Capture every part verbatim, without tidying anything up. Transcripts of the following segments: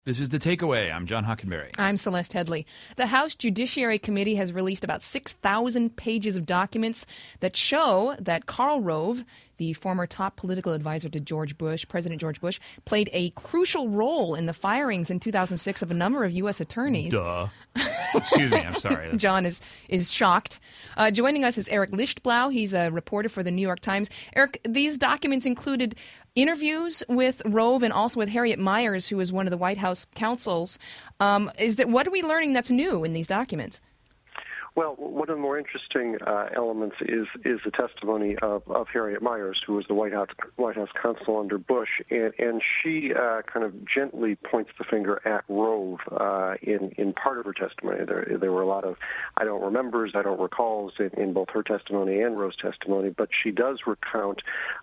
This is The Takeaway. I'm John Hockenberry. I'm Celeste Headley. The House Judiciary Committee has released about six thousand pages of documents that show that Karl Rove, the former top political advisor to George Bush, President George Bush, played a crucial role in the firings in two thousand six of a number of U S attorneys. Duh. Excuse me, I'm sorry. John is, is shocked. Uh, joining us is Eric Lichtblau. He's a reporter for the New York Times. Eric, these documents included interviews with Rove and also with Harriet Miers, who is one of the White House counsels. Um, is that what are we learning that's new in these documents? Well, one of the more interesting uh, elements is is the testimony of, of Harriet Miers, who was the White House White House counsel under Bush, and, and she uh, kind of gently points the finger at Rove uh, in in part of her testimony. There there were a lot of I don't remembers, I don't recalls in, in both her testimony and Rove's testimony, but she does recount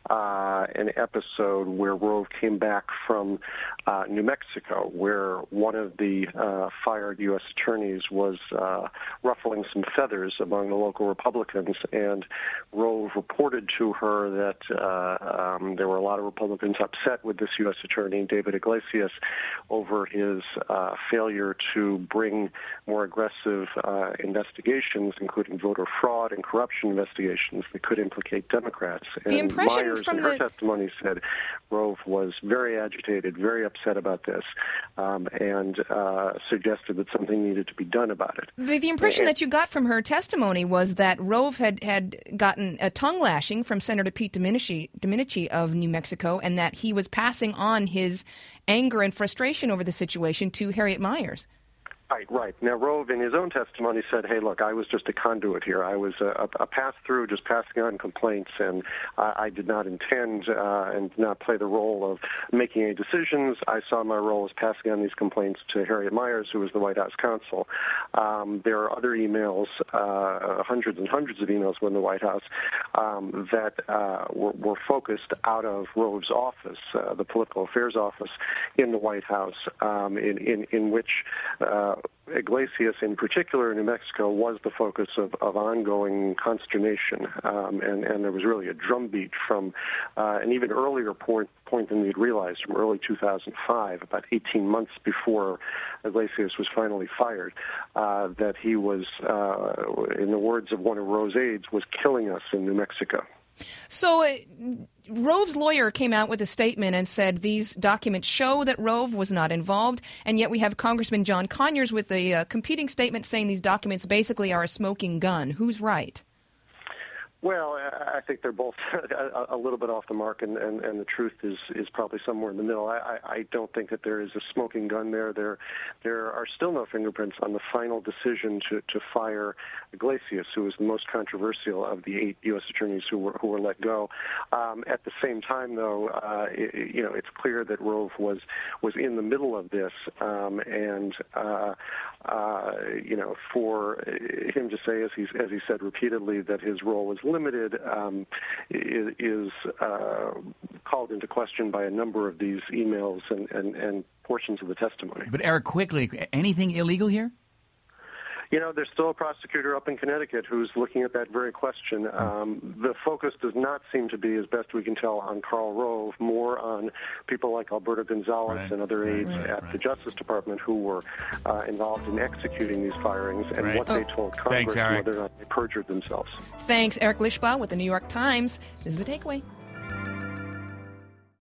uh, an episode where Rove came back from uh, New Mexico, where one of the uh, fired U S attorneys was uh, ruffling some feathers among the local Republicans, and Rove reported to her that uh, um, there were a lot of Republicans upset with this U S attorney, David Iglesias, over his uh, failure to bring more aggressive uh, investigations, including voter fraud and corruption investigations that could implicate Democrats. The and impression Myers, from in her the... testimony, said Rove was very agitated, very upset about this, um, and uh, suggested that something needed to be done about it. The, the impression and, that you got from her testimony was that Rove had, had gotten a tongue lashing from Senator Pete Domenici, Domenici of New Mexico, and that he was passing on his anger and frustration over the situation to Harriet Miers. Right, right. Now, Rove, in his own testimony, said, hey, look, I was just a conduit here. I was a, a pass-through, just passing on complaints, and I, I did not intend uh, and did not play the role of making any decisions. I saw my role as passing on these complaints to Harriet Miers, who was the White House counsel. Um, there are other emails, uh, hundreds and hundreds of emails within the White House, um, that uh, were, were focused out of Rove's office, uh, the political affairs office in the White House, um, in, in, in which uh, Iglesias, in particular in New Mexico, was the focus of, of ongoing consternation, um, and, and there was really a drumbeat from uh, an even earlier point, point than we'd realized, from early two thousand five, about eighteen months before Iglesias was finally fired, uh, that he was, uh, in the words of one of Rove's aides, was killing us in New Mexico. So uh, Rove's lawyer came out with a statement and said these documents show that Rove was not involved, and yet we have Congressman John Conyers with a uh, competing statement saying these documents basically are a smoking gun. Who's right? Well, I think they're both a little bit off the mark, and, and, and the truth is, is probably somewhere in the middle. I, I don't think that there is a smoking gun there. There there are still no fingerprints on the final decision to, to fire Iglesias, who was the most controversial of the eight U S attorneys who were who were let go. Um, at the same time, though, uh, it, you know, it's clear that Rove was was in the middle of this, um, and uh, uh, you know, for him to say, as he as he said repeatedly, that his role was limited, um, is, is uh, called into question by a number of these emails and, and, and portions of the testimony. But Eric, quickly, anything illegal here? You know, there's still a prosecutor up in Connecticut who's looking at that very question. Um, the focus does not seem to be, as best we can tell, on Karl Rove, more on people like Alberto Gonzalez right, and other aides right, at right. the Justice Department who were uh, involved in executing these firings and Right. what oh. they told Congress Thanks, and Eric. whether or not they perjured themselves. Thanks, Eric Lichtblau with the New York Times. This is The Takeaway.